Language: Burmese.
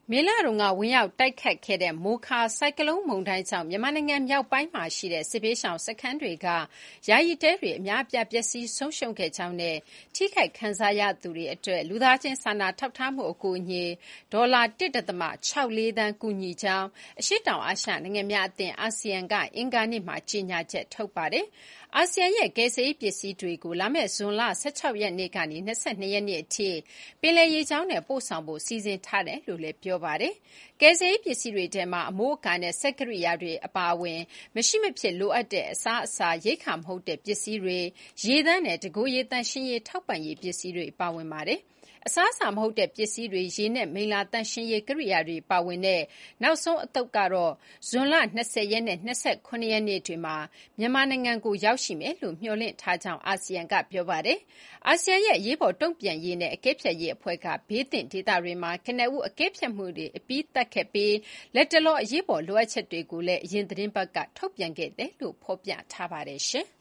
မေလတုန်းကဝင်ရောက်တိုက်ခတ်ခဲ့တဲ့မိုခါဆိုင်ကလုန်းမုန်တိုင်းကြောင့်မြန်မာနိုင်ငံမြောက်ပိုင်းမှာရှိတဲ့စစ်ဘေးရှောင်စခန်းတွေကယာယီတဲတွေအများအပြားပျက်စီးဆုံးရှုံးခဲ့ကြောင်းနဲ့ထိခိုက်ခံစားရသူတွေအတွက်လူသားချင်းစာနာထောက်ထားမှုအကူအညီဒေါ်လာ 1.64 သန်းကူညီကြောင်းအရှေ့တောင်အာရှနိုင်ငံများအသင်းအာဆီယံကအင်္ဂါနေ့မှာကြေညာချက်ထုတ်ပါတယ်။အာဆီယံရဲ့ကယ်ဆယ်ရေးပစ္စည်းတွေကိုလာမယ့်ဇွန်လ16ရက်နေ့ကနေ22ရက်နေ့အထိပင်လယ်ရေကြောင်းနဲ့ပို့ဆောင်ဖို့စီစဉ်ထားတယ်လို့လည်းပြောပါတယ်။ကယ်ဆယ်ရေးပစ္စည်းတွေထဲမှာအမိုးအကာနဲ့စက်ကိရိယာတွေအပါအဝင်မရှိမဖြစ်လိုအပ်တဲ့အစားအစာရိက္ခာမဟုတ်တဲ့ပစ္စည်းတွေရေသန့်နဲ့တကိုယ်ရေသန့်ရှင်းရေးထောက်ပံ့ရေးပစ္စည်းတွေပါဝင်ပါတယ်။အစားအစာမဟုတ်တဲ့ပစ္စည်းတွေရေနဲ့မိလ္လာသန့်ရှင်းရေးကိရိယာတွေပါဝင်တဲ့နောက်ဆုံးအသုတ်ကတော့ဇွန်လ20ရက်နဲ့29ရက်နေ့တွေမှာမြန်မာနိုင်ငံကိုရောက်ရှိမယ်လို့မျှော်လင့်ထားကြောင်းအာဆီယံကပြောပါတယ်။အာဆီယံရဲ့အရေးပေါ်တုံ့ပြန်ရေးနဲ့အကဲဖြတ်ရေးအဖွဲ့ကဘေးသင့်ဒေသတွေမှာကနဦးအကဲဖြတ်မှုတွေအပြီးသတ်ခဲ့ပြီးလက်တလောအရေးပေါ်လိုအပ်ချက်တွေကိုလည်းအရင်သတင်းပတ်ကထုတ်ပြန်ခဲ့တယ်လို့ဖော်ပြထားပါတယ်ရှင်။